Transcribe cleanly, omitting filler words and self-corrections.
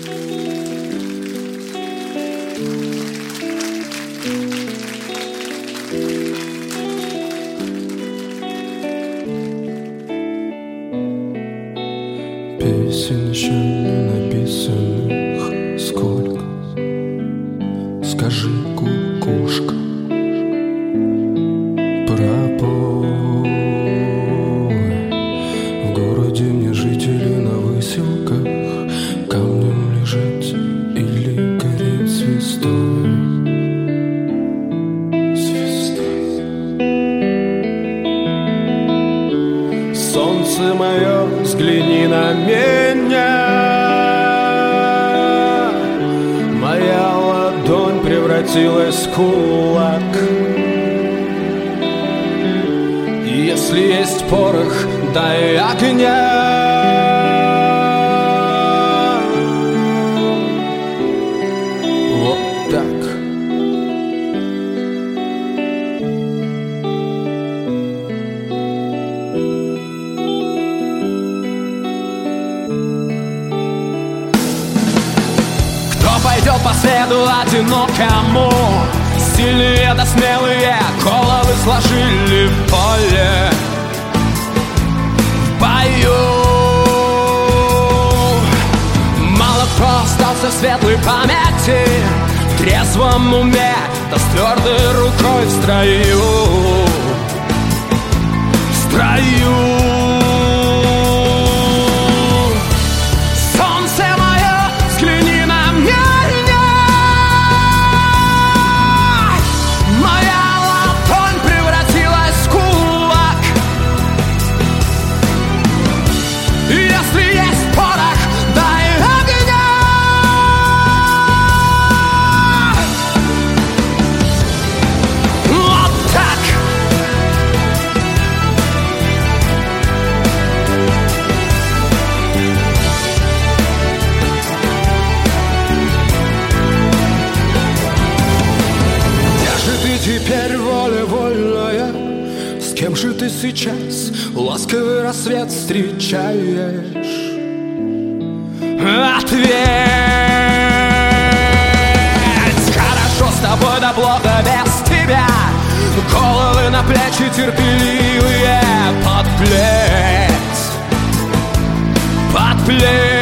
Песен еще не написанных сколько. Скажи, кукушка, пропой. В городе мне жители на выселках камнем лежать или гореть звездой. Солнце мое, взгляни на меня. Моя ладонь превратилась в кулак. Если есть порох, дай огня. Вот так. Пойдет по следу одинокому. Сильные да смелые головы сложили в поле. В бою мало кто остался в светлой памяти, в трезвом уме, да с твердой рукой в строю. В строю. Теперь воля вольная. С кем же ты сейчас ласковый рассвет встречаешь? Ответь! Хорошо с тобой, да плохо без тебя. Головы на плечи терпеливые. Под плеть. Под плеть.